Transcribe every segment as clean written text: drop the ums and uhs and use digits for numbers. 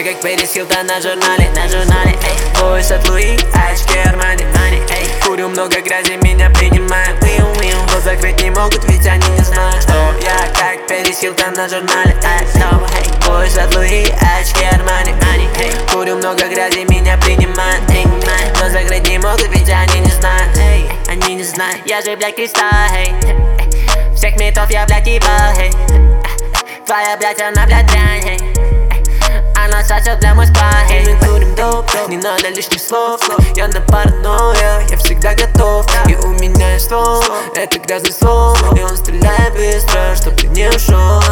Я как Пэрис Хилтон на журнале, эй. Пояс от Луи, очки Армани, эй. Курю много грязи, меня принимают, но закрыть не могут, ведь они не знают, что я как Пэрис Хилтон на журнале, эй. Пояс от Луи, очки Армани, эй. Курю много грязи, меня принимают, но закрыть не могут, ведь они не знают, они не знают. Я же, блядь, кристалл, всех метов я, блядь, ебал, твоя, блядь, она, блядь, дрянь, она сосет для мой спа, мы курим доп, не надо лишних слов. Я на паранойя, я всегда готов. И у меня есть ствол, это грязный ствол, и он стреляет быстро, чтоб ты не ушел.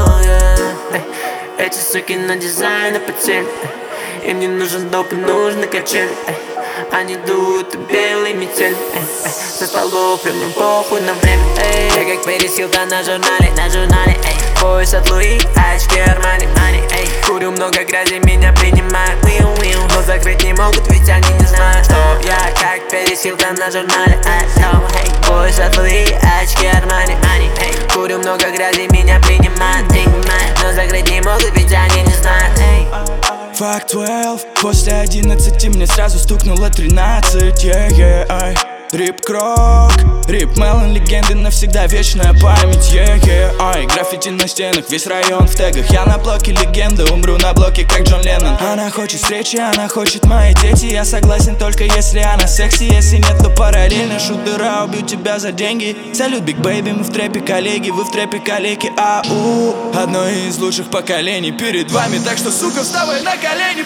Эти суки на дизайн, на потерь, им не нужен доп, и нужны качели. Они дуют белый метель, со столов прям им похуй на время. Я как Пэрис Хилтон на журнале, эй. Пояс от Луи, очки Армани, эй. Курю много грязи, меня принимают, но закрыть не могут, ведь они не знают, что я как Пэрис Хилтон на журнале, эй. Пояс от Луи, очки Армани, эй. Курю много грязи, меня принимают, но закрыть не могут, ведь они не знают, Факт 12, после 11 мне сразу стукнуло 13, ай. Рип Крок, Рип Мелон, легенды навсегда, вечная память, ай. Граффити на стенах, весь район в тегах. Я на блоке легенда, умру на блоке, как Джон Леннон. Она хочет встречи, она хочет мои дети. Я согласен только если она секси. Если нет, то параллельно шутера, убью тебя за деньги. Салют, Биг Бэйби, мы в трэпе, коллеги. Вы в трэпе, коллеги, ау. Одно из лучших поколений перед вами, так что, сука, вставай на колени.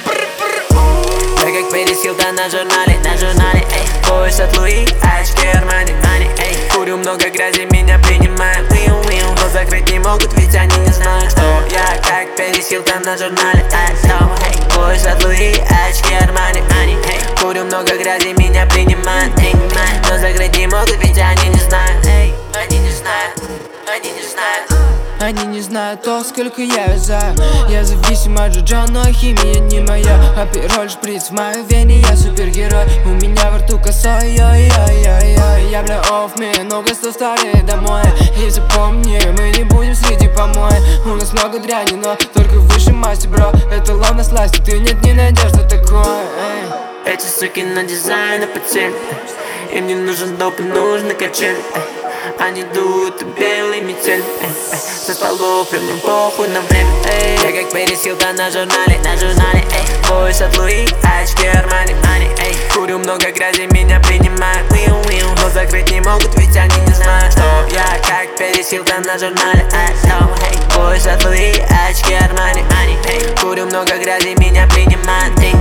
Я как Пэрис Хилтон на журнале, эй. Пояс от Луи, очки Армани, эй. Курю много грязи, меня принимают, но закрыть не могут, ведь они не знают, что я как Пэрис Хилтон на журнале, эй. Пояс от Луи, очки Армани, эй. Курю много грязи, меня принимают, но закрыть не могут, ведь они не знают, они не знают, они не знают. Они не знают то, сколько я вязаю. Я зависим от Джо, но химия не моя. А пироль шприц в моей вене, я супергерой. У меня во рту косой, ой-ой-ой-ой. Я бля off me, ну-ка сто старее домой. И запомни, мы не будем среди помоек. У нас много дряни, но только выше масти, бро. Это лав на сласти, ты нет, не найдешь, что такое, Эти суки на дизайн, на потерь, им не нужен доп, и нужны качели. Они дуют белый метель, со столов прям им похуй на время. Я как Пэрис Хилтон на журнале, эй. Пояс от Луи, очки Армани, эй. Курю много грязи, меня принимают, но закрыть не могут, ведь они не знают, что я как Пэрис Хилтон на журнале, эй. Пояс от Луи, очки Армани, эй. Курю много грязи, меня принимают,